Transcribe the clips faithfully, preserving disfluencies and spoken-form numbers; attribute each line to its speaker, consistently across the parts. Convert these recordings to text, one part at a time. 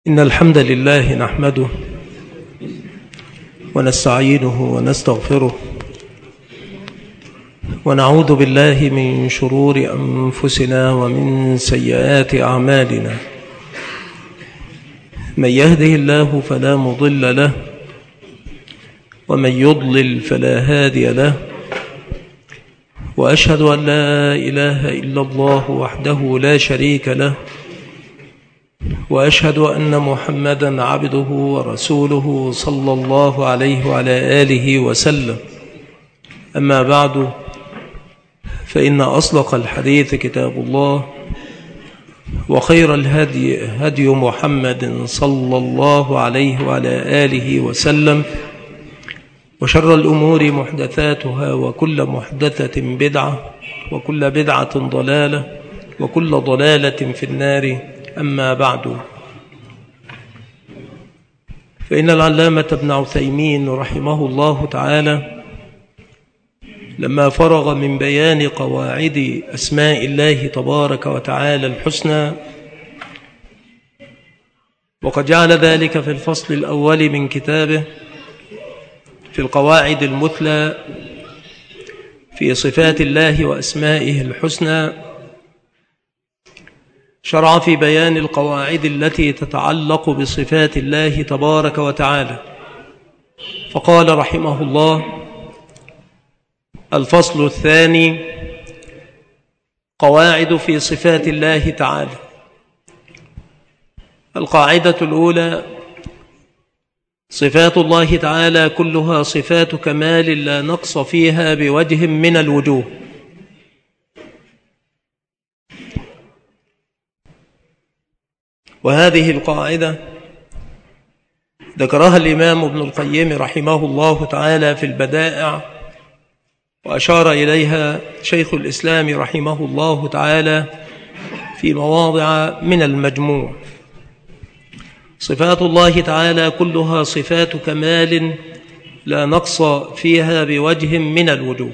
Speaker 1: إن الحمد لله نحمده ونستعينه ونستغفره ونعوذ بالله من شرور أنفسنا ومن سيئات أعمالنا. من يهده الله فلا مضل له ومن يضلل فلا هادي له، وأشهد أن لا إله إلا الله وحده لا شريك له، وأشهد أن محمدًا عبده ورسوله صلى الله عليه وعلى آله وسلم. أما بعد، فإن أصدق الحديث كتاب الله، وخير الهدي هدي محمد صلى الله عليه وعلى آله وسلم، وشر الأمور محدثاتها، وكل محدثة بدعة، وكل بدعة ضلالة، وكل ضلالة في النار. أما بعد، فإن العلامة ابن عثيمين رحمه الله تعالى لما فرغ من بيان قواعد أسماء الله تبارك وتعالى الحسنى، وقد جعل ذلك في الفصل الأول من كتابه في القواعد المثلى في صفات الله وأسمائه الحسنى، شرع في بيان القواعد التي تتعلق بصفات الله تبارك وتعالى، فقال رحمه الله: الفصل الثاني: قواعد في صفات الله تعالى. القاعدة الأولى: صفات الله تعالى كلها صفات كمال لا نقص فيها بوجه من الوجوه. وهذه القاعدة ذكرها الإمام ابن القيم رحمه الله تعالى في البدائع، وأشار إليها شيخ الإسلام رحمه الله تعالى في مواضع من المجموع. صفات الله تعالى كلها صفات كمال لا نقص فيها بوجه من الوجوه.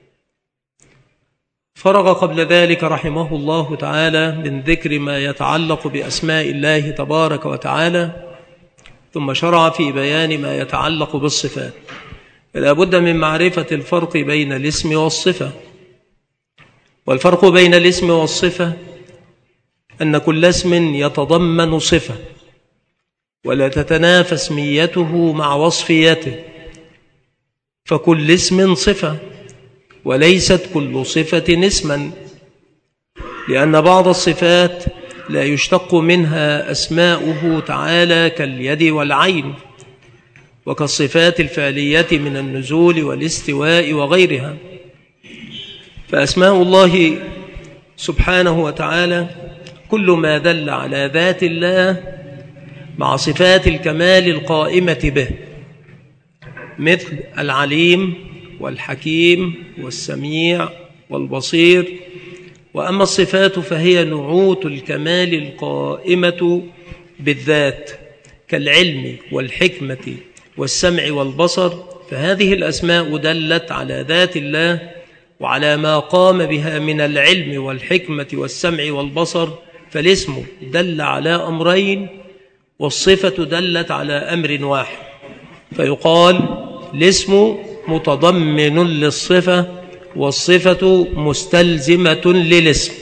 Speaker 1: فرغ قبل ذلك رحمه الله تعالى من ذكر ما يتعلق بأسماء الله تبارك وتعالى، ثم شرع في بيان ما يتعلق بالصفات. فلا بد من معرفة الفرق بين الاسم والصفة. والفرق بين الاسم والصفة أن كل اسم يتضمن صفة، ولا تتنافى اسميته مع وصفيته، فكل اسم صفة وليست كل صفة اسما، لأن بعض الصفات لا يشتق منها أسماؤه تعالى كاليد والعين، وكالصفات الفعلية من النزول والاستواء وغيرها. فأسماء الله سبحانه وتعالى كل ما دل على ذات الله مع صفات الكمال القائمة به، مثل العليم والحكيم والسميع والبصير. وأما الصفات فهي نعوت الكمال القائمة بالذات كالعلم والحكمة والسمع والبصر، فهذه الأسماء دلت على ذات الله وعلى ما قام بها من العلم والحكمة والسمع والبصر. فالاسم دل على أمرين، والصفة دلت على أمر واحد، فيقال الاسم متضمن للصفة، والصفة مستلزمة للاسم.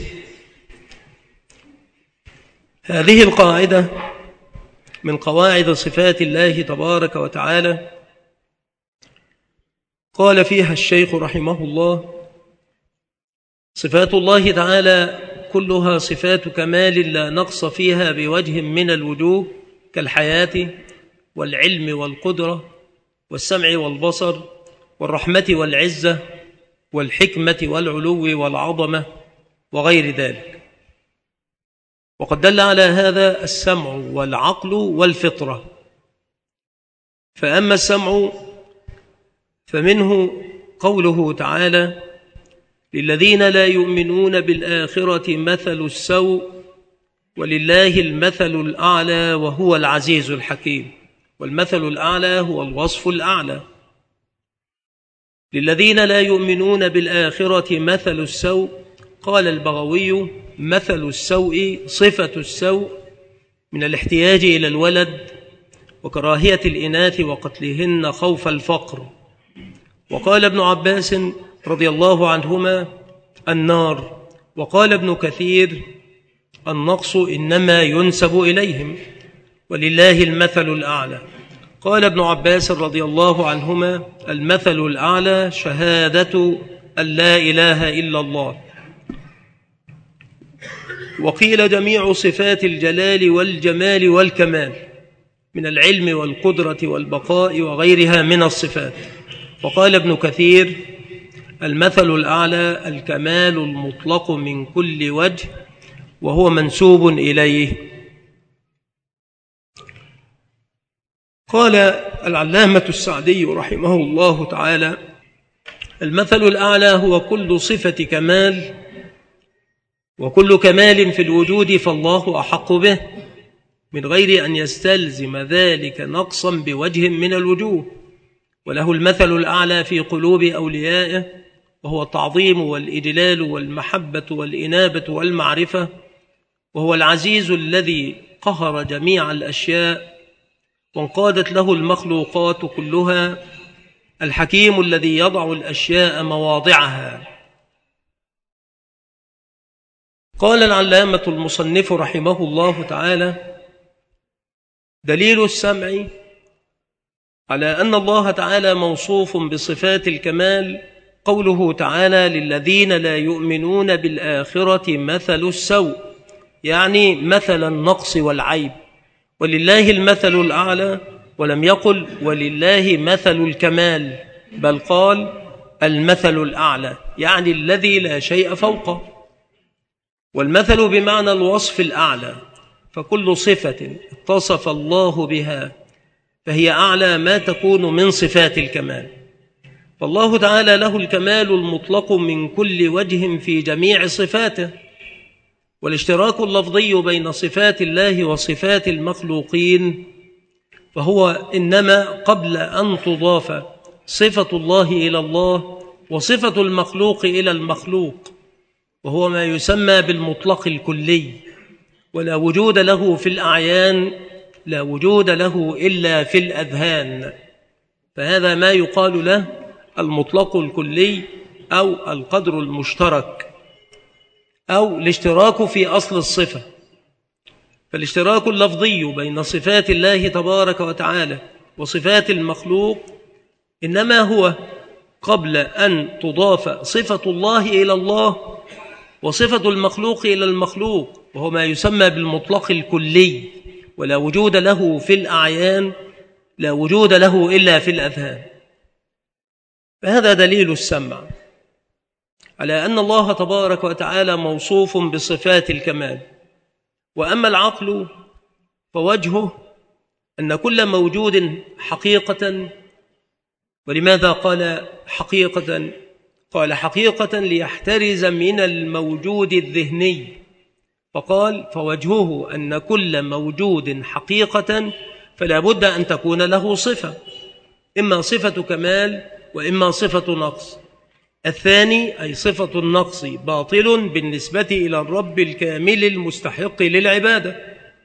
Speaker 1: هذه القاعدة من قواعد صفات الله تبارك وتعالى قال فيها الشيخ رحمه الله: صفات الله تعالى كلها صفات كمال لا نقص فيها بوجه من الوجوه، كالحياة والعلم والقدرة والسمع والبصر والرحمة والعزة والحكمة والعلو والعظمة وغير ذلك. وقد دل على هذا السمع والعقل والفطرة. فأما السمع فمنه قوله تعالى: للذين لا يؤمنون بالآخرة مثل السوء ولله المثل الأعلى وهو العزيز الحكيم. والمثل الأعلى هو الوصف الأعلى. للذين لا يؤمنون بالآخرة مثل السوء، قال البغوي: مثل السوء صفة السوء من الاحتياج إلى الولد وكراهية الإناث وقتلهن خوف الفقر. وقال ابن عباس رضي الله عنهما: النار. وقال ابن كثير: النقص إنما ينسب إليهم ولله المثل الأعلى. قال ابن عباس رضي الله عنهما: المثل الأعلى شهادة أن لا إله إلا الله. وقيل جميع صفات الجلال والجمال والكمال من العلم والقدرة والبقاء وغيرها من الصفات. وقال ابن كثير: المثل الأعلى الكمال المطلق من كل وجه وهو منسوب إليه. قال العلامة السعدي رحمه الله تعالى: المثل الأعلى هو كل صفة كمال، وكل كمال في الوجود فالله أحق به من غير أن يستلزم ذلك نقصا بوجه من الوجوه. وله المثل الأعلى في قلوب أوليائه، وهو التعظيم والإجلال والمحبة والإنابة والمعرفة. وهو العزيز الذي قهر جميع الأشياء وانقادت له المخلوقات كلها، الحكيم الذي يضع الأشياء مواضعها. قال العلامة المصنف رحمه الله تعالى: دليل السمع على أن الله تعالى موصوف بصفات الكمال قوله تعالى: للذين لا يؤمنون بالآخرة مثل السوء، يعني مثل النقص والعيب. ولله المثل الأعلى، ولم يقل ولله مثل الكمال، بل قال المثل الأعلى، يعني الذي لا شيء فوقه. والمثل بمعنى الوصف الأعلى، فكل صفة اتصف الله بها فهي أعلى ما تكون من صفات الكمال. فالله تعالى له الكمال المطلق من كل وجه في جميع صفاته. والاشتراك اللفظي بين صفات الله وصفات المخلوقين فهو إنما قبل أن تضاف صفة الله إلى الله وصفة المخلوق إلى المخلوق، وهو ما يسمى بالمطلق الكلي، ولا وجود له في الأعيان، لا وجود له إلا في الأذهان. فهذا ما يقال له المطلق الكلي أو القدر المشترك أو الاشتراك في أصل الصفة. فالاشتراك اللفظي بين صفات الله تبارك وتعالى وصفات المخلوق إنما هو قبل أن تضاف صفة الله إلى الله وصفة المخلوق إلى المخلوق، وهو ما يسمى بالمطلق الكلي، ولا وجود له في الأعيان، لا وجود له إلا في الأذهان. فهذا دليل السمع على أن الله تبارك وتعالى موصوف بصفات الكمال. وأما العقل فوجهه أن كل موجود حقيقة. ولماذا قال حقيقة؟ قال حقيقة ليحترز من الموجود الذهني، فقال فوجهه أن كل موجود حقيقة فلا بد أن تكون له صفة، إما صفة كمال وإما صفة نقص. الثاني أي صفة النقص باطل بالنسبة إلى الرب الكامل المستحق للعبادة.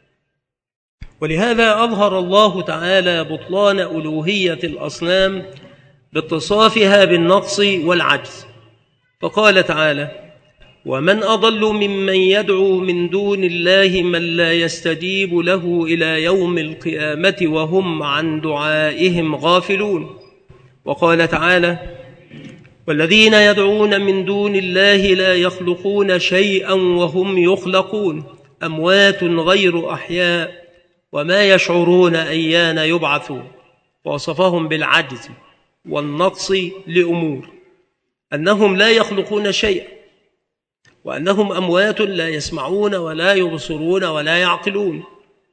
Speaker 1: ولهذا أظهر الله تعالى بطلان ألوهية الأصنام باتصافها بالنقص والعجز، فقال تعالى: ومن أضل ممن يدعو من دون الله من لا يستجيب له إلى يوم القيامة وهم عن دعائهم غافلون. وقال تعالى: والذين يدعون من دون الله لا يخلقون شيئا وهم يخلقون أموات غير أحياء وما يشعرون أيان يبعثون. ووصفهم بالعجز والنقص لأمور: أنهم لا يخلقون شيئا، وأنهم أموات لا يسمعون ولا يبصرون ولا يعقلون.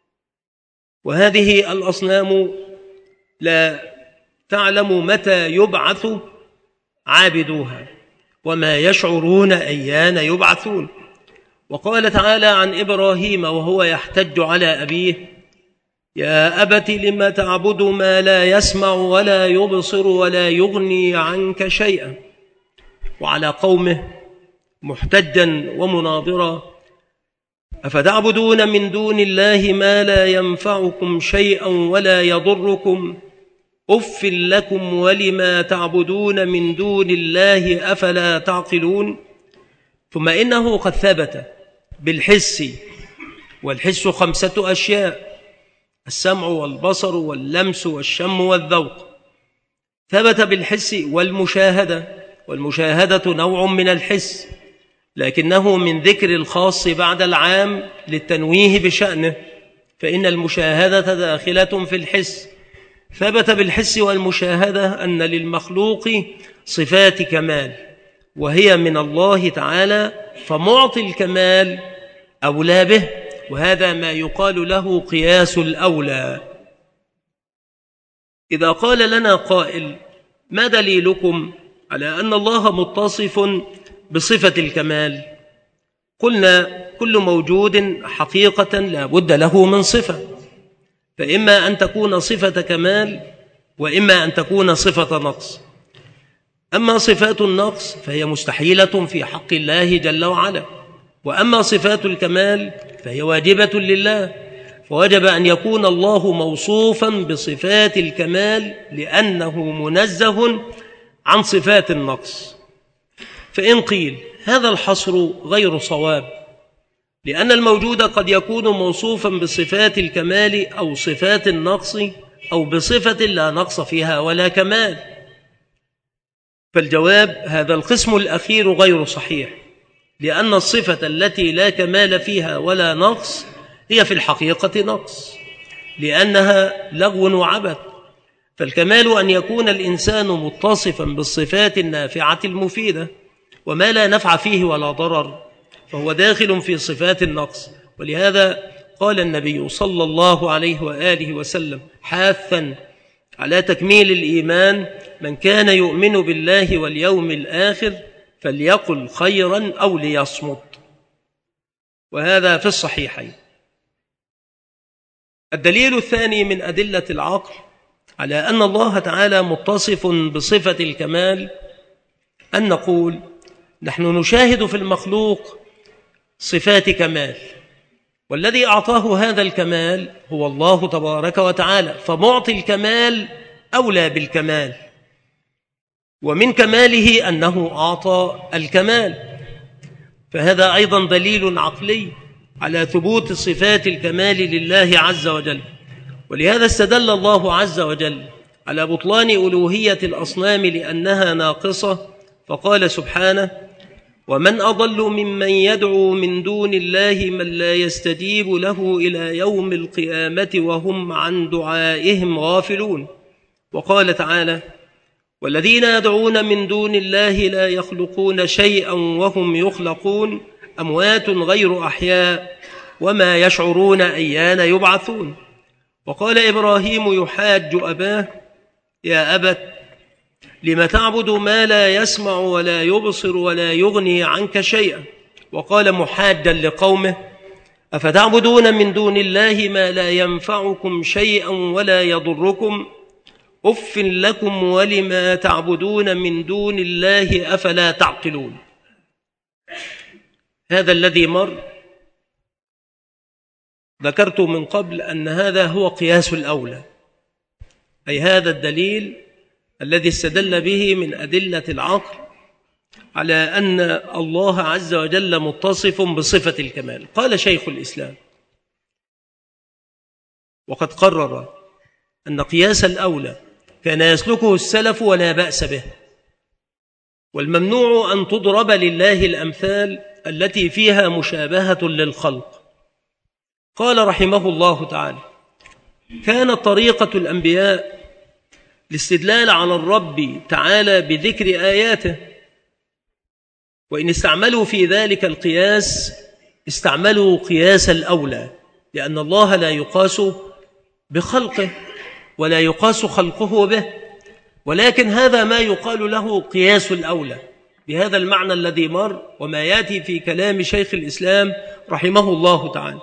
Speaker 1: وهذه الأصنام لا تعلم متى يبعث عابدوها وما يشعرون أيان يبعثون. وقال تعالى عن إبراهيم وهو يحتج على أبيه: يا أبت لم تعبد ما لا يسمع ولا يبصر ولا يغني عنك شيئا. وعلى قومه محتجا ومناظرا أفتعبدون من دون الله ما لا ينفعكم شيئا ولا يضركم أف لكم ولما تعبدون من دون الله أفلا تعقلون. ثم إنه قد ثبت بالحس، والحس خمسة أشياء: السمع والبصر واللمس والشم والذوق. ثبت بالحس والمشاهدة، والمشاهدة نوع من الحس لكنه من ذكر الخاص بعد العام للتنويه بشأنه، فإن المشاهدة داخلة في الحس. ثبت بالحس والمشاهدة أن للمخلوق صفات كمال وهي من الله تعالى، فمعطي الكمال أولى به، وهذا ما يقال له قياس الأولى. إذا قال لنا قائل: ما دليلكم على أن الله متصف بصفة الكمال؟ قلنا: كل موجود حقيقة لا بد له من صفة، فإما أن تكون صفة كمال وإما أن تكون صفة نقص. أما صفات النقص فهي مستحيلة في حق الله جل وعلا، وأما صفات الكمال فهي واجبة لله، فوجب أن يكون الله موصوفا بصفات الكمال لأنه منزه عن صفات النقص. فإن قيل هذا الحصر غير صواب، لأن الموجود قد يكون موصوفا بصفات الكمال أو صفات النقص أو بصفة لا نقص فيها ولا كمال. فالجواب: هذا القسم الأخير غير صحيح، لأن الصفة التي لا كمال فيها ولا نقص هي في الحقيقة نقص، لأنها لغو وعبث. فالكمال أن يكون الإنسان متصفا بالصفات النافعة المفيدة، وما لا نفع فيه ولا ضرر فهو داخل في صفات النقص. ولهذا قال النبي صلى الله عليه وآله وسلم حاثا على تكميل الإيمان: من كان يؤمن بالله واليوم الآخر فليقل خيرا أو ليصمت. وهذا في الصحيحين. الدليل الثاني من أدلة العقل على أن الله تعالى متصف بصفة الكمال أن نقول: نحن نشاهد في المخلوق صفات كمال، والذي أعطاه هذا الكمال هو الله تبارك وتعالى، فمعطي الكمال أولى بالكمال، ومن كماله أنه أعطى الكمال، فهذا أيضا دليل عقلي على ثبوت صفات الكمال لله عز وجل. ولهذا استدل الله عز وجل على بطلان ألوهية الأصنام لأنها ناقصة، فقال سبحانه: ومن أضل ممن يدعو من دون الله من لا يستجيب له إلى يوم القيامة وهم عن دعائهم غافلون. وقال تعالى: والذين يدعون من دون الله لا يخلقون شيئا وهم يخلقون أموات غير أحياء وما يشعرون أيان يبعثون. وقال إبراهيم يحاج أباه: يا أبت لم تعبد ما لا يسمع ولا يبصر ولا يغني عنك شيئا. وقال محاجا لقومه: أفتعبدون من دون الله ما لا ينفعكم شيئا ولا يضركم أف لكم ولما تعبدون من دون الله أفلا تعقلون. هذا الذي مر ذكرت من قبل أن هذا هو قياس الأولى، أي هذا الدليل الذي استدل به من أدلة العقل على أن الله عز وجل متصف بصفة الكمال. قال شيخ الإسلام: وقد قرر أن قياس الأولى كان يسلكه السلف ولا بأس به، والممنوع أن تضرب لله الأمثال التي فيها مشابهة للخلق. قال رحمه الله تعالى: كانت طريقة الأنبياء الاستدلال على الرب تعالى بذكر آياته، وإن استعملوا في ذلك القياس استعملوا قياس الأولى، لأن الله لا يقاس بخلقه ولا يقاس خلقه به، ولكن هذا ما يقال له قياس الأولى بهذا المعنى الذي مر وما يأتي في كلام شيخ الإسلام رحمه الله تعالى.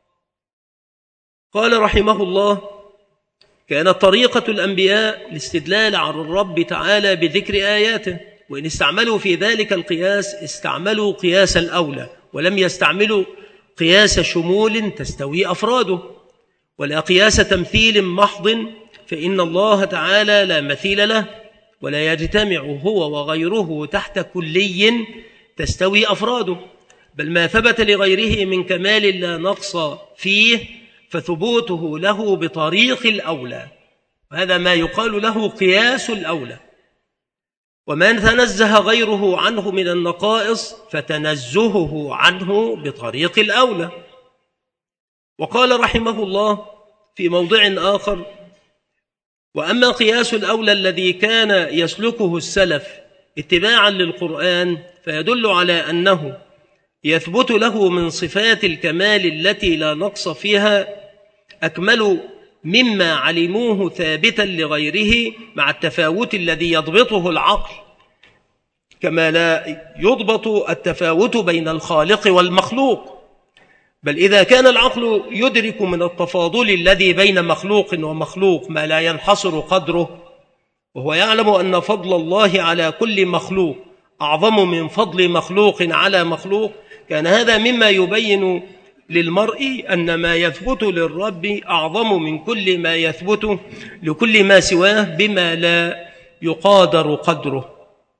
Speaker 1: قال رحمه الله: كانت طريقة الأنبياء الاستدلال على الرب تعالى بذكر آياته، وإن استعملوا في ذلك القياس استعملوا قياس الأولى ولم يستعملوا قياس شمول تستوي أفراده، ولا قياس تمثيل محض، فإن الله تعالى لا مثيل له، ولا يجتمع هو وغيره تحت كلي تستوي أفراده، بل ما ثبت لغيره من كمال لا نقص فيه فثبوته له بطريق الأولى، وهذا ما يقال له قياس الأولى. ومن تنزه غيره عنه من النقائص فتنزهه عنه بطريق الأولى. وقال رحمه الله في موضع آخر: وأما قياس الأولى الذي كان يسلكه السلف اتباعا للقرآن فيدل على أنه يثبت له من صفات الكمال التي لا نقص فيها أكمل مما علموه ثابتا لغيره، مع التفاوت الذي يضبطه العقل، كما لا يضبط التفاوت بين الخالق والمخلوق. بل إذا كان العقل يدرك من التفاضل الذي بين مخلوق ومخلوق ما لا ينحصر قدره، وهو يعلم أن فضل الله على كل مخلوق أعظم من فضل مخلوق على مخلوق، كان هذا مما يبين للمرء أن ما يثبت للرب أعظم من كل ما يثبت لكل ما سواه بما لا يقادر قدره.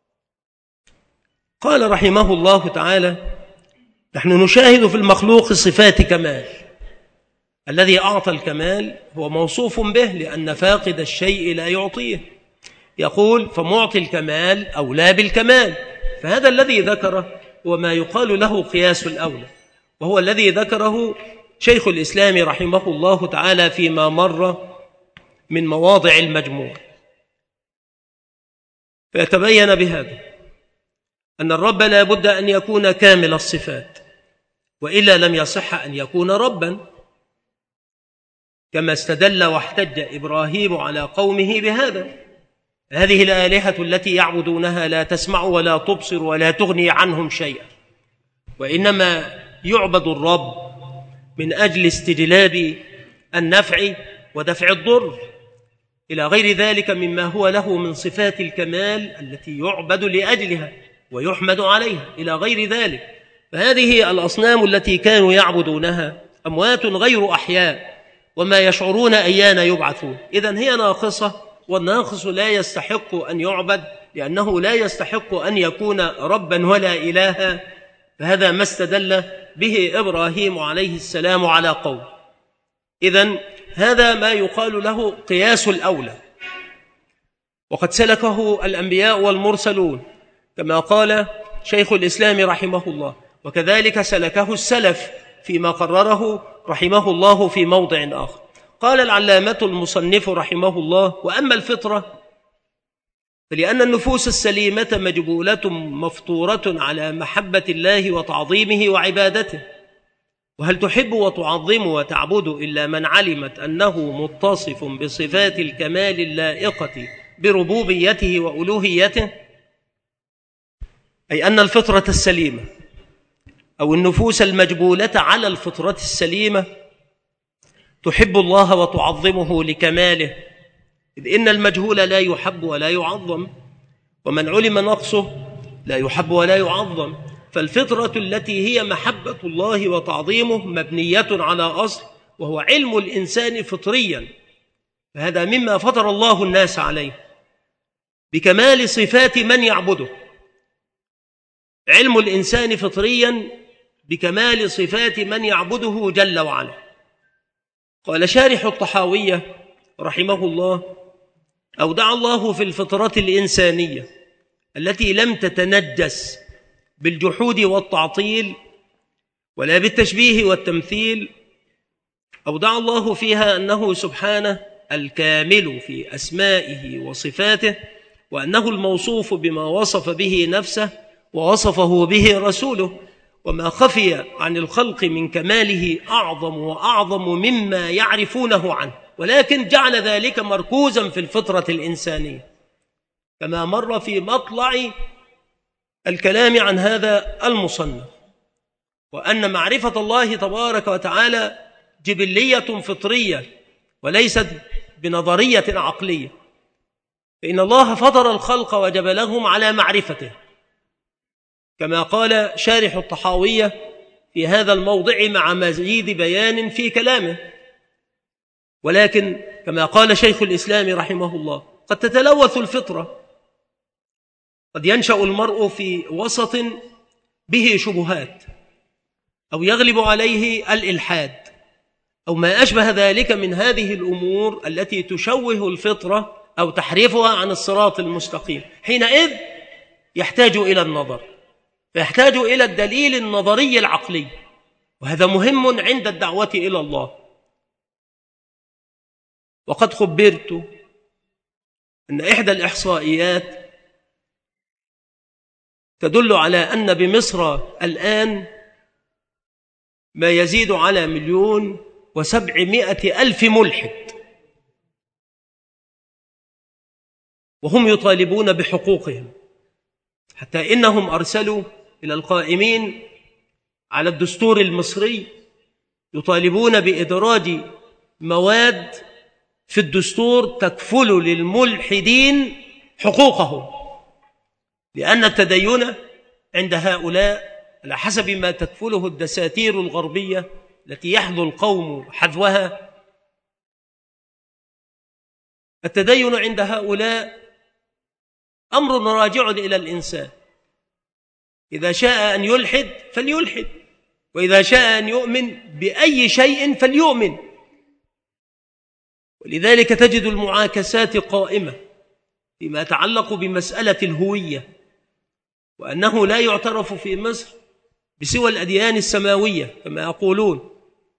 Speaker 1: قال رحمه الله تعالى: نحن نشاهد في المخلوق صفات كمال، الذي أعطى الكمال هو موصوف به، لأن فاقد الشيء لا يعطيه. يقول: فمعطي الكمال أولى بالكمال. فهذا الذي ذكره هو ما يقال له قياس الأولى، وهو الذي ذكره شيخ الإسلام رحمه الله تعالى فيما مر من مواضع المجموع. فيتبين بهذا أن الرب لا بد أن يكون كامل الصفات، وإلا لم يصح أن يكون ربا، كما استدل واحتج إبراهيم على قومه بهذا: هذه الآلهة التي يعبدونها لا تسمع ولا تبصر ولا تغني عنهم شيئا، وإنما يعبد الرب من أجل استجلاب النفع ودفع الضر، إلى غير ذلك مما هو له من صفات الكمال التي يعبد لأجلها ويحمد عليها، إلى غير ذلك. فهذه الأصنام التي كانوا يعبدونها أموات غير أحياء، وما يشعرون أيان يبعثون، إذن هي ناقصة، والناقص لا يستحق أن يعبد، لأنه لا يستحق أن يكون ربا ولا إلها. فهذا ما استدل به إبراهيم عليه السلام على قوم. إذن هذا ما يقال له قياس الأولى، وقد سلكه الأنبياء والمرسلون كما قال شيخ الإسلام رحمه الله، وكذلك سلكه السلف فيما قرره رحمه الله في موضع آخر. قال العلامة المصنف رحمه الله: وأما الفطرة فلأن النفوس السليمة مجبولة مفطورة على محبة الله وتعظيمه وعبادته، وهل تحب وتعظم وتعبد إلا من علمت أنه متصف بصفات الكمال اللائقة بربوبيته وألوهيته؟ أي أن الفطرة السليمة أو النفوس المجبولة على الفطرة السليمة تحب الله وتعظمه لكماله، إذ إن المجهول لا يحب ولا يعظم، ومن علم نقصه لا يحب ولا يعظم. فالفطرة التي هي محبة الله وتعظيمه مبنية على أصل، وهو علم الإنسان فطريا، فهذا مما فطر الله الناس عليه بكمال صفات من يعبده. علم الإنسان فطريا بكمال صفات من يعبده جل وعلا. قال شارح الطحاوية رحمه الله: أودع الله في الفطرة الإنسانية التي لم تتنجس بالجحود والتعطيل ولا بالتشبيه والتمثيل، أودع الله فيها أنه سبحانه الكامل في أسمائه وصفاته، وأنه الموصوف بما وصف به نفسه ووصفه به رسوله، وما خفي عن الخلق من كماله أعظم وأعظم مما يعرفونه عنه، ولكن جعل ذلك مركوزا في الفطرة الإنسانية، كما مر في مطلع الكلام عن هذا المصنف، وأن معرفة الله تبارك وتعالى جبلية فطرية وليست بنظرية عقلية، فإن الله فطر الخلق وجبلهم على معرفته، كما قال شارح الطحاوية: في هذا الموضع مع مزيد بيان في كلامه، ولكن كما قال شيخ الإسلام رحمه الله قد تتلوث الفطرة، قد ينشأ المرء في وسط به شبهات أو يغلب عليه الإلحاد أو ما أشبه ذلك من هذه الأمور التي تشوه الفطرة أو تحريفها عن الصراط المستقيم. حينئذ يحتاج إلى النظر، فيحتاج إلى الدليل النظري العقلي، وهذا مهم عند الدعوة إلى الله. وقد خبرت أن إحدى الإحصائيات تدل على أن بمصر الآن ما يزيد على مليون وسبعمائة ألف ملحد، وهم يطالبون بحقوقهم، حتى إنهم أرسلوا إلى القائمين على الدستور المصري يطالبون بإدراج مواد في الدستور تكفل للملحدين حقوقهم، لأن التدين عند هؤلاء على حسب ما تكفله الدساتير الغربية التي يحظو القوم حذوها، التدين عند هؤلاء أمر راجع إلى الإنسان، إذا شاء أن يلحد فليلحد، وإذا شاء أن يؤمن بأي شيء فليؤمن. ولذلك تجد المعاكسات قائمة فيما يتعلق بمسألة الهوية، وأنه لا يعترف في مصر بسوى الأديان السماوية كما يقولون،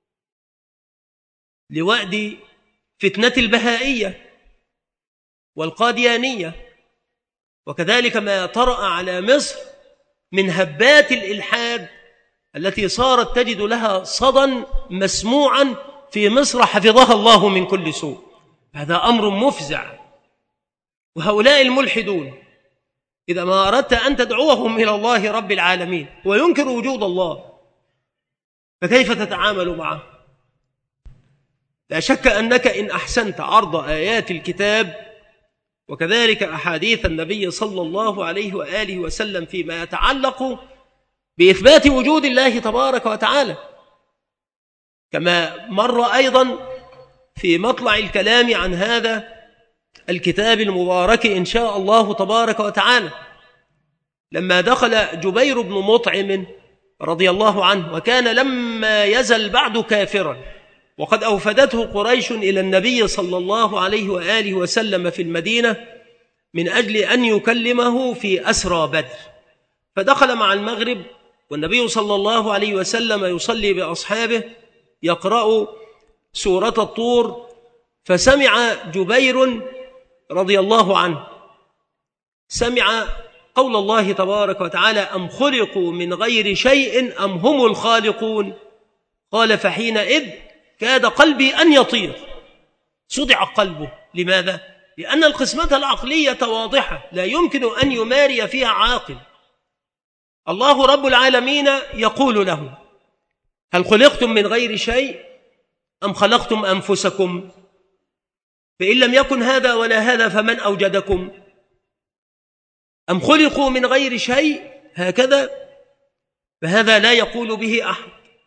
Speaker 1: لوأد فتنة البهائية والقاديانية، وكذلك ما طرأ على مصر من هبات الإلحاد التي صارت تجد لها صدى مسموعا في مصر حفظها الله من كل سوء. هذا أمر مفزع. وهؤلاء الملحدون إذا ما أردت أن تدعوهم إلى الله رب العالمين وينكر وجود الله، فكيف تتعامل معه؟ لا شك أنك إن أحسنت عرض آيات الكتاب وكذلك أحاديث النبي صلى الله عليه وآله وسلم فيما يتعلق بإثبات وجود الله تبارك وتعالى، كما مر أيضا في مطلع الكلام عن هذا الكتاب المبارك إن شاء الله تبارك وتعالى، لما دخل جبير بن مطعم رضي الله عنه، وكان لما يزل بعد كافرا، وقد أوفدته قريش إلى النبي صلى الله عليه وآله وسلم في المدينة من أجل أن يكلمه في أسرى بدر، فدخل مع المغرب والنبي صلى الله عليه وسلم يصلي بأصحابه يقرأ سورة الطور، فسمع جبير رضي الله عنه سمع قول الله تبارك وتعالى: أم خلقوا من غير شيء أم هم الخالقون؟ قال: فحينئذ كاد قلبي أن يطير. صدع قلبه. لماذا؟ لأن القسمة العقلية واضحة لا يمكن أن يماري فيها عاقل. الله رب العالمين يقول له: هل خلقتم من غير شيء أم خلقتم أنفسكم؟ فإن لم يكن هذا ولا هذا فمن أوجدكم؟ أم خلقوا من غير شيء هكذا، فهذا لا يقول به أحد،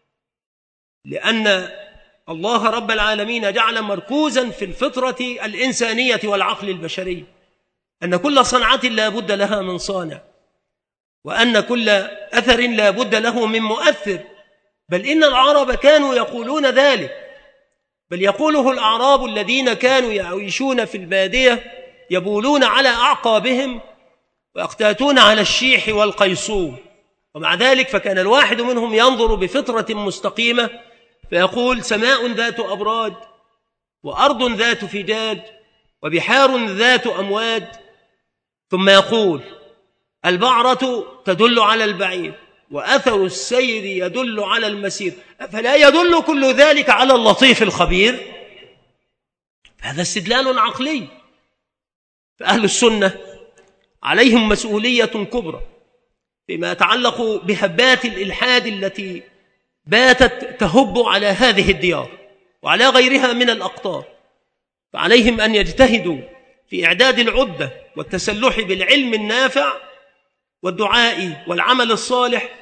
Speaker 1: لأن الله رب العالمين جعل مركوزا في الفطرة الإنسانية والعقل البشري أن كل صنعة لا بد لها من صانع، وأن كل أثر لا بد له من مؤثر. بل إن العرب كانوا يقولون ذلك، بل يقوله الأعراب الذين كانوا يعيشون في البادية يبولون على أعقابهم ويقتاتون على الشيح والقيصوم، ومع ذلك فكان الواحد منهم ينظر بفطرة مستقيمة فيقول: سماء ذات أبراج، وأرض ذات فجاج، وبحار ذات أمواج. ثم يقول: البعرة تدل على البعير، وأثر السير يدل على المسير، أفلا يدل كل ذلك على اللطيف الخبير؟ هذا استدلال عقلي. فأهل السنة عليهم مسؤولية كبرى فيما يتعلق بهبات الإلحاد التي باتت تهب على هذه الديار وعلى غيرها من الأقطار، فعليهم أن يجتهدوا في إعداد العدة والتسلح بالعلم النافع والدعاء والعمل الصالح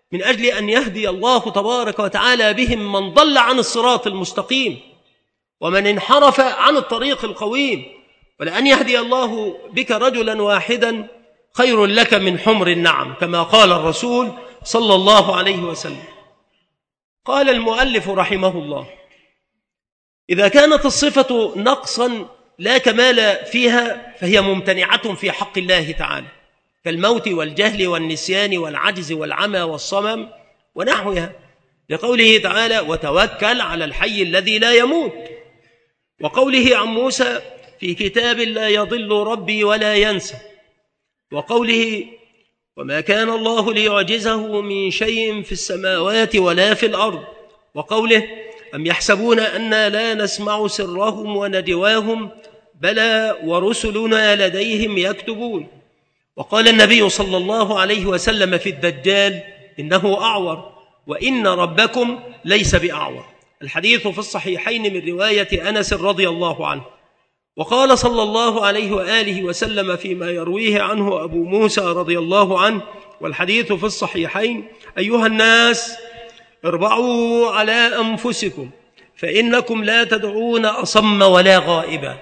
Speaker 1: من أجل أن يهدي الله تبارك وتعالى بهم من ضل عن الصراط المستقيم ومن انحرف عن الطريق القويم. ولأن يهدي الله بك رجلا واحدا خير لك من حمر النعم، كما قال الرسول صلى الله عليه وسلم. قال المؤلف رحمه الله: إذا كانت الصفة نقصا لا كمال فيها فهي ممتنعة في حق الله تعالى، كالموت والجهل والنسيان والعجز والعمى والصمم ونحوها، لقوله تعالى: وتوكل على الحي الذي لا يموت، وقوله عن موسى: في كتاب لا يضل ربي ولا ينسى، وقوله: وما كان الله ليعجزه من شيء في السماوات ولا في الأرض، وقوله: أم يحسبون أنا لا نسمع سرهم ونجواهم بلى ورسلنا لديهم يكتبون. وقال النبي صلى الله عليه وسلم في الدجال: إنه أعور وإن ربكم ليس بأعور. الحديث في الصحيحين من رواية أنس رضي الله عنه. وقال صلى الله عليه وآله وسلم فيما يرويه عنه أبو موسى رضي الله عنه، والحديث في الصحيحين: أيها الناس اربعوا على أنفسكم فإنكم لا تدعون أصم ولا غائبا.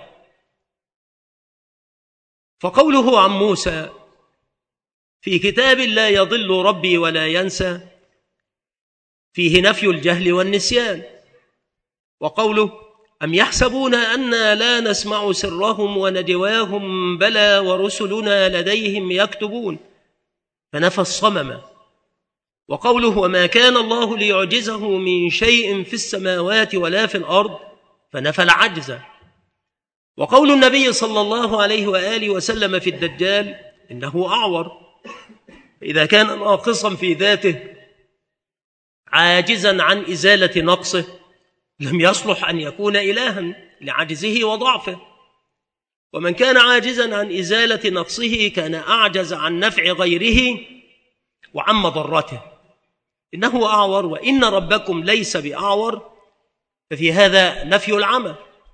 Speaker 1: فقوله عن موسى: في كتاب لا يضل ربي ولا ينسى، فيه نفي الجهل والنسيان. وقوله: أم يحسبون أنا لا نسمع سرهم ونجواهم بلى ورسلنا لديهم يكتبون، فنفى الصمم. وقوله: وما كان الله ليعجزه من شيء في السماوات ولا في الأرض، فنفى العجز. وقول النبي صلى الله عليه وآله وسلم في الدجال: إنه أعور. إذا كان ناقصا في ذاته عاجزا عن إزالة نقصه لم يصلح أن يكون إلها لعجزه وضعفه. ومن كان عاجزا عن إزالة نقصه كان أعجز عن نفع غيره وعن مضرته. إنه أعور وإن ربكم ليس بأعور، ففي هذا نفي العمى.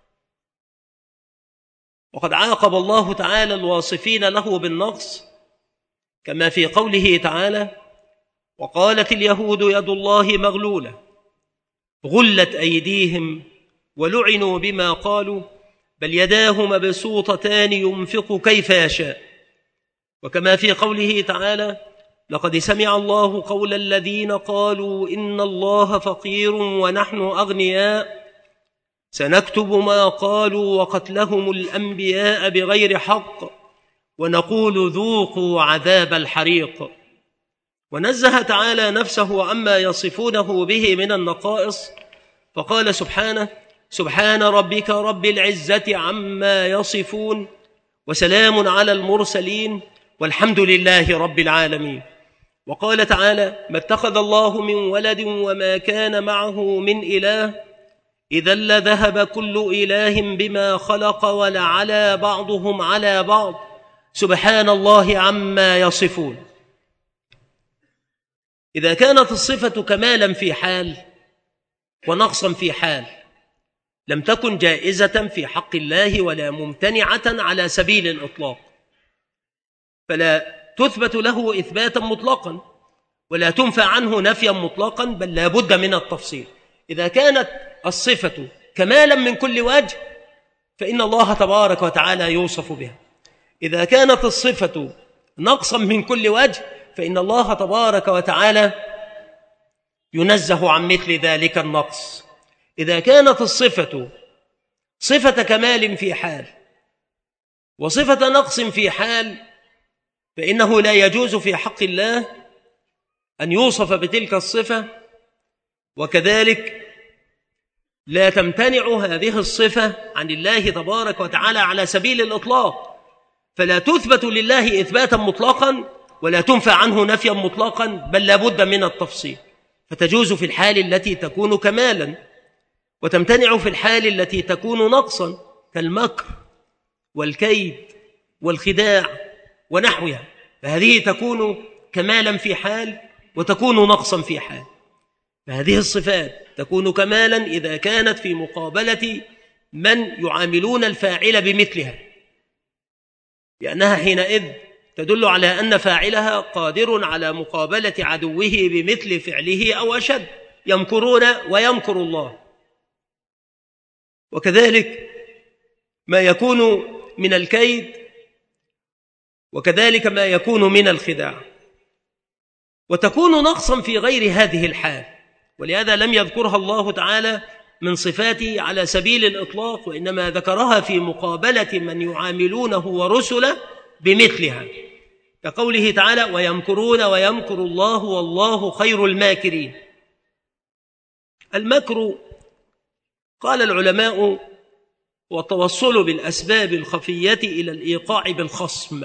Speaker 1: وقد عاقب الله تعالى الواصفين له بالنقص، كما في قوله تعالى: وقالت اليهود يد الله مغلولة غلت أيديهم ولعنوا بما قالوا بل يداه مبسوطتان ينفق كيف يشاء. وكما في قوله تعالى: لقد سمع الله قول الذين قالوا إن الله فقير ونحن أغنياء سنكتب ما قالوا وقتلهم الأنبياء بغير حق ونقول ذوقوا عذاب الحريق. ونزه تعالى نفسه عما يصفونه به من النقائص، فقال سبحانه: سبحان ربك رب العزة عما يصفون وسلام على المرسلين والحمد لله رب العالمين. وقال تعالى: ما اتخذ الله من ولد وما كان معه من إله إذا لذهب كل إله بما خلق ولعلى بعضهم على بعض سبحان الله عما يصفون. إذا كانت الصفة كمالا في حال ونقصا في حال لم تكن جائزة في حق الله ولا ممتنعة على سبيل الإطلاق، فلا تثبت له إثباتا مطلقا ولا تنفى عنه نفيا مطلقا، بل لا بد من التفصيل. إذا كانت الصفة كمالا من كل وجه فإن الله تبارك وتعالى يوصف بها. إذا كانت الصفة نقصا من كل وجه فإن الله تبارك وتعالى ينزه عن مثل ذلك النقص. إذا كانت الصفة صفة كمال في حال وصفة نقص في حال فإنه لا يجوز في حق الله أن يوصف بتلك الصفة، وكذلك لا تمتنع هذه الصفة عن الله تبارك وتعالى على سبيل الإطلاق، فلا تثبت لله إثباتا مطلقا ولا تنفى عنه نفيا مطلقا، بل لا بد من التفصيل. فتجوز في الحال التي تكون كمالا وتمتنع في الحال التي تكون نقصا، كالمكر والكيد والخداع ونحوها، فهذه تكون كمالا في حال وتكون نقصا في حال. فهذه الصفات تكون كمالا إذا كانت في مقابلة من يعاملون الفاعل بمثلها، لأنها حينئذ تدل على أن فاعلها قادر على مقابلة عدوه بمثل فعله أو أشد. يمكرون ويمكر الله. وكذلك ما يكون من الكيد، وكذلك ما يكون من الخداع، وتكون نقصا في غير هذه الحال، ولهذا لم يذكرها الله تعالى من صفاته على سبيل الإطلاق، وإنما ذكرها في مقابلة من يعاملونه ورسله بمثلها، كقوله تعالى: ويمكرون ويمكر الله والله خير الماكرين. المكر قال العلماء والتوصل بالأسباب الخفية إلى الإيقاع بالخصم،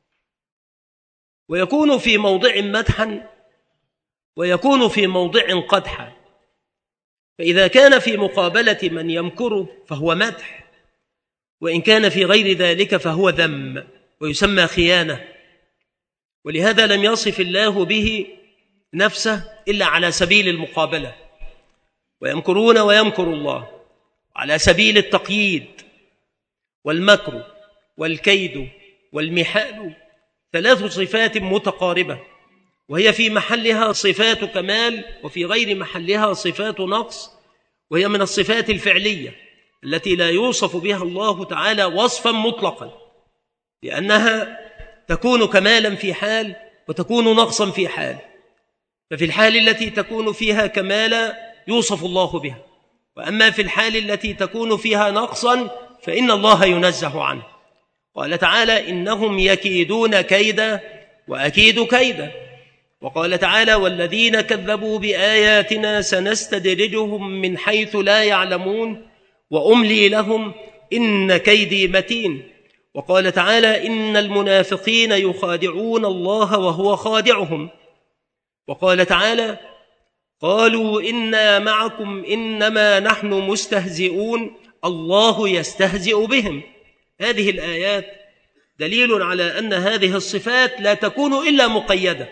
Speaker 1: ويكون في موضع مدحا ويكون في موضع قدحا. فإذا كان في مقابلة من يمكر فهو مدح، وإن كان في غير ذلك فهو ذم ويسمى خيانة. ولهذا لم يصف الله به نفسه إلا على سبيل المقابلة. ويمكرون ويمكر الله على سبيل التقييد. والمكر والكيد والمحال ثلاث صفات متقاربة، وهي في محلها صفات كمال وفي غير محلها صفات نقص، وهي من الصفات الفعلية التي لا يوصف بها الله تعالى وصفا مطلقا، لأنها تكون كمالا في حال وتكون نقصا في حال. ففي الحال التي تكون فيها كمالا يوصف الله بها، وأما في الحال التي تكون فيها نقصا فإن الله ينزه عنه. قال تعالى: إنهم يكيدون كيدا وأكيد كيدا. وقال تعالى: والذين كذبوا بآياتنا سنستدرجهم من حيث لا يعلمون وأملي لهم إن كيدي متين. وقال تعالى: إن المنافقين يخادعون الله وهو خادعهم. وقال تعالى: قالوا إنا معكم إنما نحن مستهزئون الله يستهزئ بهم. هذه الآيات دليل على أن هذه الصفات لا تكون إلا مقيدة.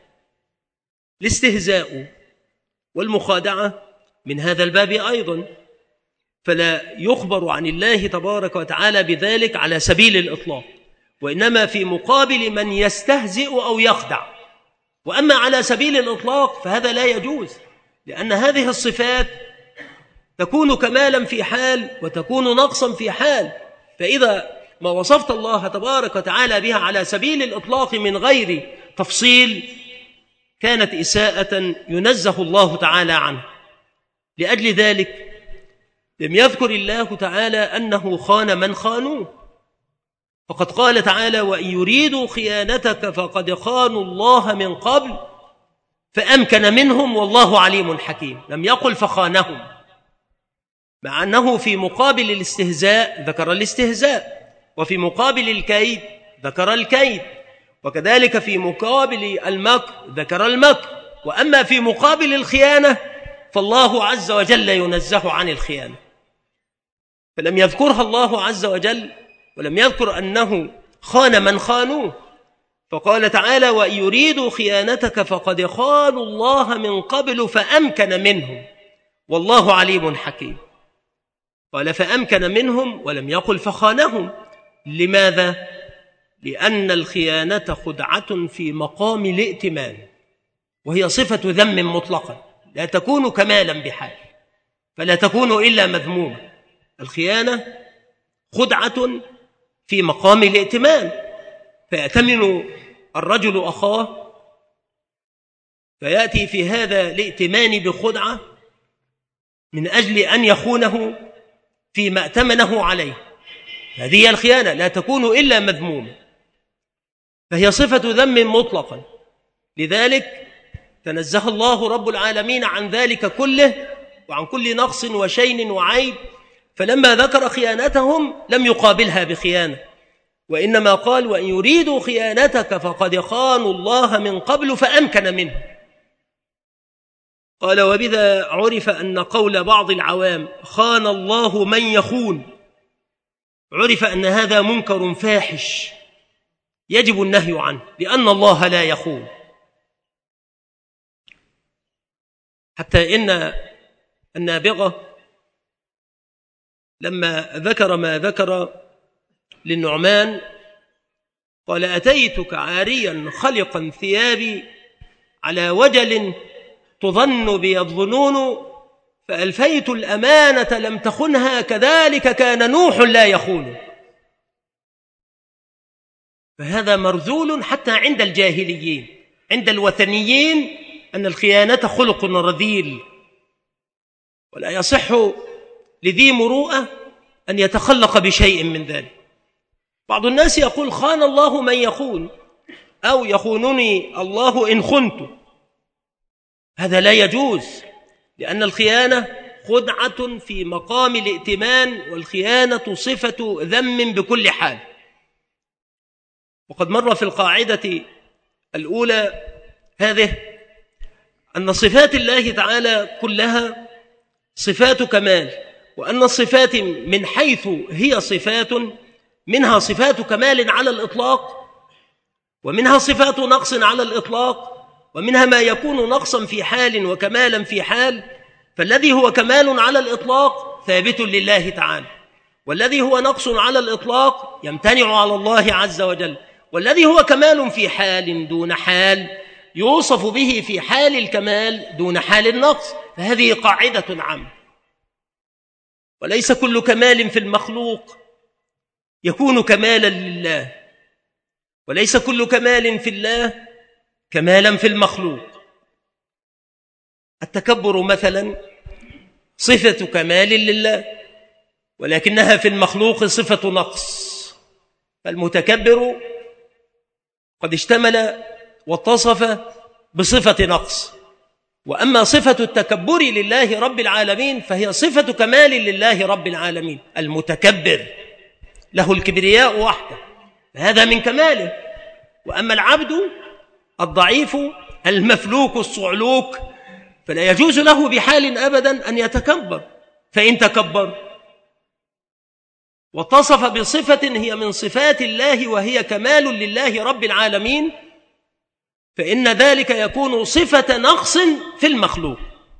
Speaker 1: الاستهزاء والمخادعة من هذا الباب أيضا، فلا يخبر عن الله تبارك وتعالى بذلك على سبيل الإطلاق، وإنما في مقابل من يستهزئ أو يخدع. وأما على سبيل الإطلاق فهذا لا يجوز، لأن هذه الصفات تكون كمالا في حال وتكون نقصا في حال. فإذا ما وصفت الله تبارك وتعالى بها على سبيل الإطلاق من غير تفصيل كانت إساءة ينزه الله تعالى عنه. لأجل ذلك لم يذكر الله تعالى أنه خان من خانوه، فقد قال تعالى: وإن يريدوا خيانتك فقد خانوا الله من قبل فأمكن منهم والله عليم حكيم. لم يقل فخانهم، مع أنه في مقابل الاستهزاء ذكر الاستهزاء، وفي مقابل الكيد ذكر الكيد، وكذلك في مقابل المكر ذكر المكر. وأما في مقابل الخيانة فالله عز وجل ينزه عن الخيانة، فلم يذكرها الله عز وجل، ولم يذكر أنه خان من خانوه. فقال تعالى: وإن يريدوا خيانتك فقد خانوا الله من قبل فأمكن منهم والله عليم حكيم. قال فأمكن منهم ولم يقل فخانهم. لماذا؟ لأن الخيانة خدعة في مقام الائتمان، وهي صفة ذم مطلقة لا تكون كمالا بحال، فلا تكون إلا مذمومة. الخيانة خدعة في مقام الائتمان، فيأتمن الرجل أخاه فيأتي في هذا الائتمان بخدعة من أجل أن يخونه فيما ائتمنه عليه. هذه الخيانة لا تكون إلا مذمومة، فهي صفة ذم مطلقا. لذلك تنزه الله رب العالمين عن ذلك كله وعن كل نقص وشين وعيب، فلما ذكر خيانتهم لم يقابلها بخيانة، وإنما قال: وإن يريدوا خيانتك فقد خانوا الله من قبل فأمكن منه. قال: وبذا عرف أن قول بعض العوام خان الله من يخون، عرف أن هذا منكر فاحش يجب النهي عنه، لأن الله لا يخون. حتى إن النابغة لما ذكر ما ذكر للنعمان قال أتيتك عاريا خلقا ثيابي على وجل تظن بي الظنون فألفيت الأمانة لم تخنها كذلك كان نوح لا يخون. فهذا مرذول حتى عند الجاهليين، عند الوثنيين، أن الخيانة خلق رذيل، ولا يصح لذي مروءة أن يتخلق بشيء من ذلك. بعض الناس يقول خان الله من يخون، أو يخونني الله إن خنت. هذا لا يجوز، لأن الخيانة خدعة في مقام الائتمان، والخيانة صفة ذم بكل حال. وقد مر في القاعدة الأولى هذه أن صفات الله تعالى كلها صفات كمال، وأن الصفات من حيث هي صفات منها صفات كمال على الإطلاق، ومنها صفات نقص على الإطلاق، ومنها ما يكون نقصا في حال وكمالا في حال. فالذي هو كمال على الإطلاق ثابت لله تعالى، والذي هو نقص على الإطلاق يمتنع على الله عز وجل، والذي هو كمال في حال دون حال يوصف به في حال الكمال دون حال النقص. فهذه قاعدة عامة. وليس كل كمال في المخلوق يكون كمالا لله، وليس كل كمال في الله كمالا في المخلوق. التكبر مثلا صفة كمال لله، ولكنها في المخلوق صفة نقص. فالمتكبر قد اشتمل واتصف بصفة نقص، وأما صفة التكبر لله رب العالمين فهي صفة كمال لله رب العالمين. المتكبر له الكبرياء وحده، هذا من كماله. وأما العبد الضعيف المفلوك الصعلوك فلا يجوز له بحال أبدا أن يتكبر. فإن تكبر واتصف بصفة هي من صفات الله وهي كمال لله رب العالمين، فإن ذلك يكون صفة نقص في المخلوق.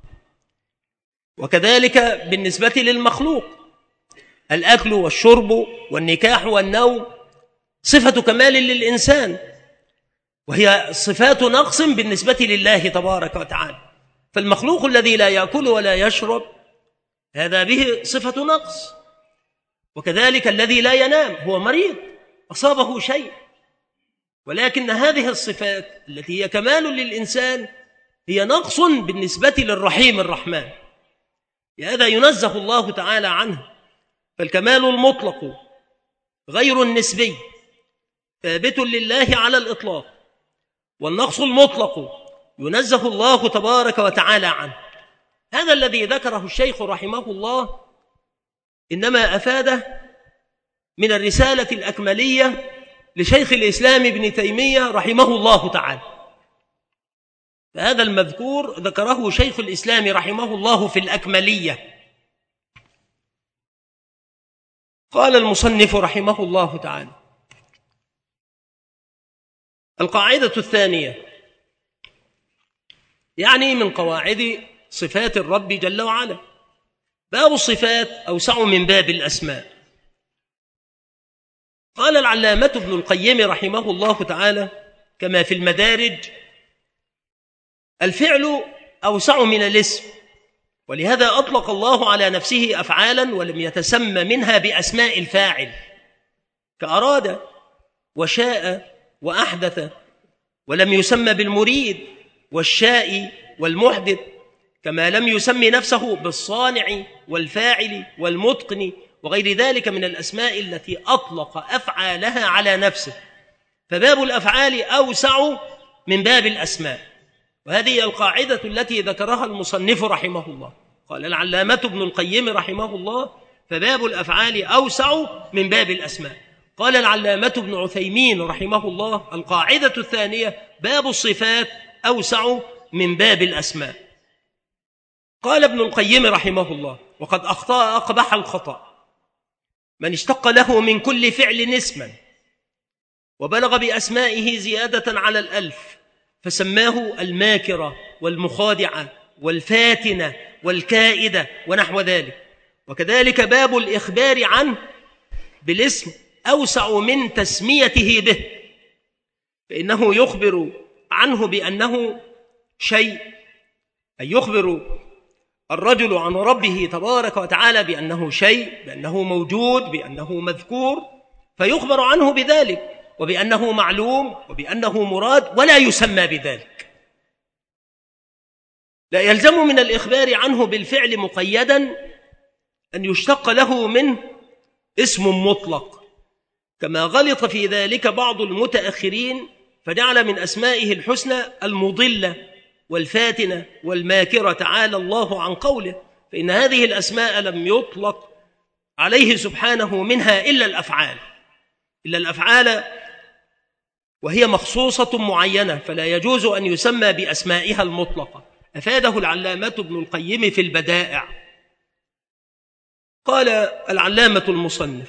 Speaker 1: وكذلك بالنسبة للمخلوق، الأكل والشرب والنكاح والنوم صفة كمال للإنسان، وهي صفات نقص بالنسبة لله تبارك وتعالى. فالمخلوق الذي لا يأكل ولا يشرب هذا به صفة نقص. وكذلك الذي لا ينام هو مريض أصابه شيء، ولكن هذه الصفات التي هي كمال للإنسان هي نقص بالنسبة للرحيم الرحمن. لهذا ينزه الله تعالى عنه. فالكمال المطلق غير النسبي ثابت لله على الإطلاق، والنقص المطلق ينزه الله تبارك وتعالى عنه. هذا الذي ذكره الشيخ رحمه الله إنما أفاده من الرسالة الأكملية لشيخ الإسلام ابن تيمية رحمه الله تعالى. فهذا المذكور ذكره شيخ الإسلام رحمه الله في الأكملية. قال المصنف رحمه الله تعالى: القاعدة الثانية، يعني من قواعد صفات الرب جل وعلا، باب الصفات أوسع من باب الأسماء. قال العلامة ابن القيم رحمه الله تعالى كما في المدارج: الفعل أوسع من الاسم، ولهذا أطلق الله على نفسه أفعالا ولم يتسمى منها بأسماء الفاعل، كأراد وشاء وأحدث، ولم يسمى بالمريد والشاء والمحدث، كما لم يسمي نفسه بالصانع والفاعل والمتقن وغير ذلك من الأسماء التي أطلق أفعالها على نفسه. فباب الأفعال أوسع من باب الأسماء، وهذه القاعدة التي ذكرها المصنف رحمه الله. قال العلامة ابن القيم رحمه الله: فباب الأفعال أوسع من باب الأسماء. قال العلامة ابن عثيمين رحمه الله: القاعدة الثانية باب الصفات أوسع من باب الأسماء. قال ابن القيم رحمه الله: وقد أخطأ أقبح الخطأ من اشتق له من كل فعل اسما وبلغ بأسمائه زيادة على الألف فسماه الماكرة والمخادعة والفاتنة والكائدة ونحو ذلك. وكذلك باب الإخبار عنه بالاسم أوسع من تسميته به، فإنه يخبر عنه بأنه شيء، أي يخبر الرجل عن ربه تبارك وتعالى بأنه شيء، بأنه موجود، بأنه مذكور، فيخبر عنه بذلك وبأنه معلوم وبأنه مراد، ولا يسمى بذلك. لا يلزم من الإخبار عنه بالفعل مقيدا أن يشتق له منه اسم مطلق، كما غلط في ذلك بعض المتأخرين فجعل من أسمائه الحسنى المضلة والفاتنة والماكرة تعالى الله عن قوله، فإن هذه الأسماء لم يطلق عليه سبحانه منها إلا الأفعال إلا الأفعال وهي مخصوصة معينة، فلا يجوز أن يسمى بأسمائها المطلقة. أفاده العلامة ابن القيم في البدائع. قال العلامة المصنف: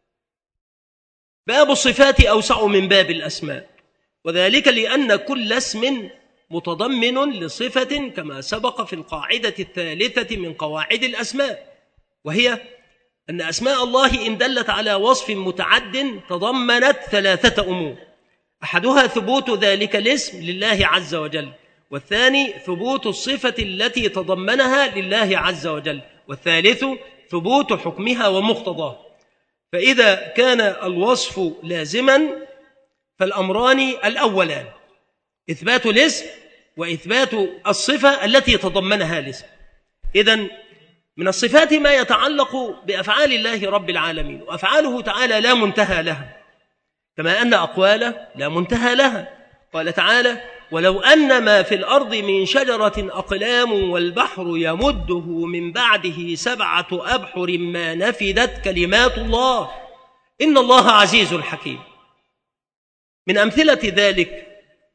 Speaker 1: باب الصفات أوسع من باب الأسماء، وذلك لأن كل اسم متضمن لصفة، كما سبق في القاعدة الثالثة من قواعد الأسماء، وهي أن أسماء الله إن دلت على وصف متعد تضمنت ثلاثة أمور: أحدها ثبوت ذلك الاسم لله عز وجل، والثاني ثبوت الصفة التي تضمنها لله عز وجل، والثالث ثبوت حكمها ومقتضاه. فإذا كان الوصف لازما فالأمران الأولان إثبات الاسم وإثبات الصفة التي تضمنها الاسم. إذن من الصفات ما يتعلق بأفعال الله رب العالمين، وأفعاله تعالى لا منتهى لها، كما أن أقواله لا منتهى لها. قال تعالى: ولو أن ما في الأرض من شجرة أقلام والبحر يمده من بعده سبعة أبحر ما نفدت كلمات الله إن الله عزيز حكيم. من أمثلة ذلك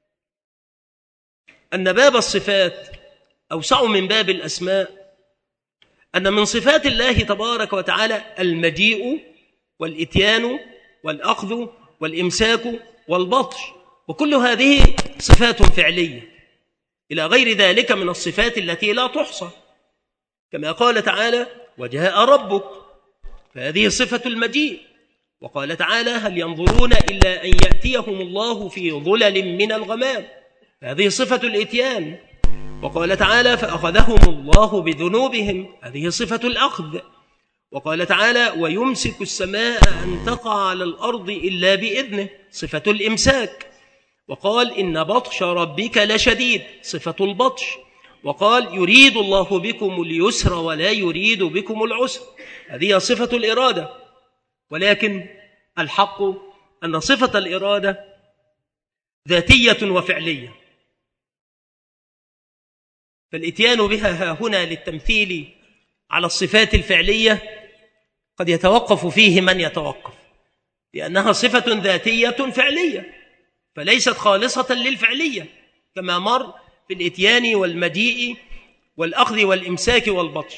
Speaker 1: أن باب الصفات أوسع من باب الأسماء، أن من صفات الله تبارك وتعالى المجيء والإتيان والأخذ والإمساك والبطش، وكل هذه صفات فعلية، إلى غير ذلك من الصفات التي لا تحصى، كما قال تعالى: وجاء ربك، فهذه صفة المجيء. وقال تعالى: هل ينظرون إلا أن يأتيهم الله في ظلل من الغمام، هذه صفة الإتيان. وقال تعالى: فأخذهم الله بذنوبهم، هذه صفة الأخذ. وقال تعالى: ويمسك السماء أن تقع على الأرض إلا بإذنه، صفة الإمساك. وقال: إن بطش ربك لشديد، صفة البطش. وقال: يريد الله بكم اليسر ولا يريد بكم العسر، هذه صفة الإرادة. ولكن الحق أن صفة الإرادة ذاتية وفعلية، فالإتيان بها هنا للتمثيل على الصفات الفعلية قد يتوقف فيه من يتوقف، لأنها صفة ذاتية فعلية فليست خالصة للفعلية، كما مر في الإتيان والمجيء والأخذ والإمساك والبطش.